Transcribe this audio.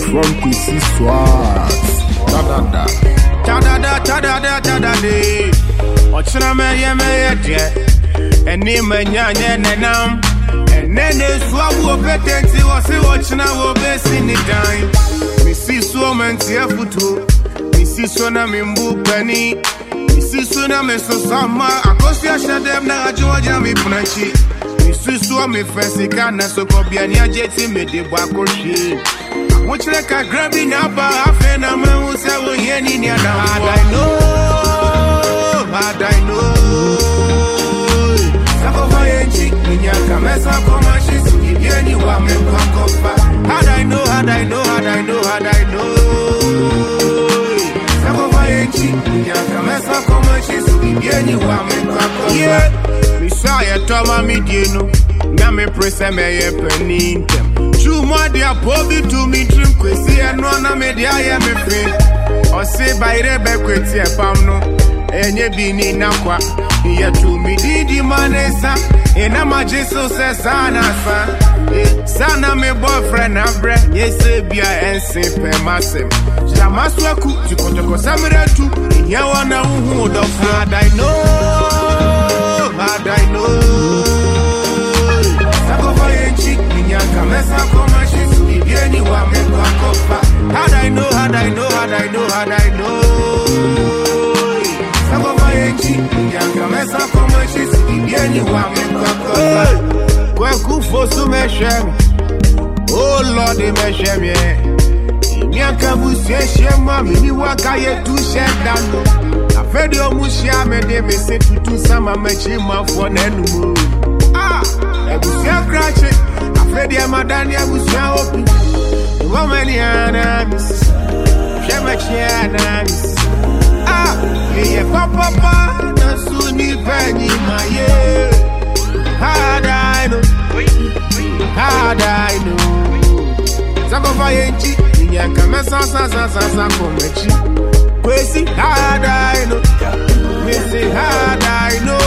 from PC Swats. Ta-da-da. Ochina me ye eni menya nenam enene suawo petenti wose ochina wo besi ni dan mi si so menti afutu mi si so na mimbu pani mi si so na me so sama akosi ashadem na ajoja mi punanchi mi si so me fesika na so kobia ni ajeti me de bwakoshi wochire ka grabi na ba afe na me hu se wo yeni ni ada I know. Sakofayenchi, Minyaka Mesa Komashis, Yeni Wame Kwakofa. Had I know. Sakofayenchi, Minyaka Mesa Komashis, Yeni Wame Kwakofa. Yeah, Messiah Toma Midiano, Name Presame Peninkem. Chuma dia Pobi to me trim Kwesi and Rona Media Yamefe. Or say by Rebecca Pamno. Enye bini nakwa yetu mididi manesa ena majeso se sana sana me boyfriend abre yese bia ense pe masem jamaswaku tikotoko samretu nya wana uhu do had I know sakofayenchi minyaka mesa komashisu ibieni wa mekwakofa had I know Yanga mesa koma shisi Yeni wame kwa Kweku fosu meshem Oh Lord meshem ye Miaka busi shema Mini waka yetu shedano Afedi omushia mede mese tutu sama mechima fonenu Ebusi ya krache Afedi ya madani ebusi ya opi Wameni anamis Shemechi anamis Ye papa na suni penny maye. Had I know. Sakofayenchi, Nyanka Mesa Komechi. Kwesi had I know. Missy had I know.